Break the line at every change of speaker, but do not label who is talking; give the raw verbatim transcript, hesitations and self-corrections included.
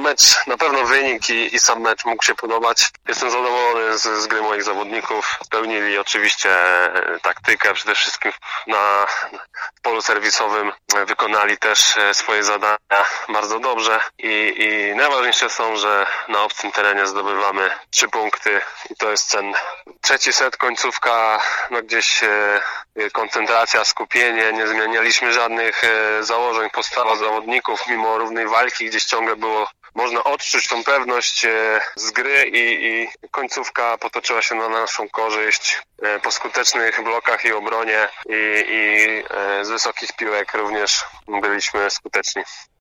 mecz, na pewno wynik i, i sam mecz mógł się podobać. Jestem zadowolony z, z gry moich zawodników. Spełnili oczywiście taktykę, przede wszystkim na polu serwisowym wykonali też swoje zadania bardzo dobrze i, i najważniejsze są, że na obcym terenie zdobywamy trzy punkty i to jest cenne. Trzeci set, końcówka, no gdzieś e, koncentracja, skupienie, nie zmienialiśmy żadnych e, założeń, postawa zawodników, mimo równej walki gdzieś ciągle było, można odczuć tą pewność e, z gry i, i końcówka potoczyła się na naszą korzyść e, po skutecznych blokach i obronie i, i e, z wysokich piłek również byliśmy skuteczni.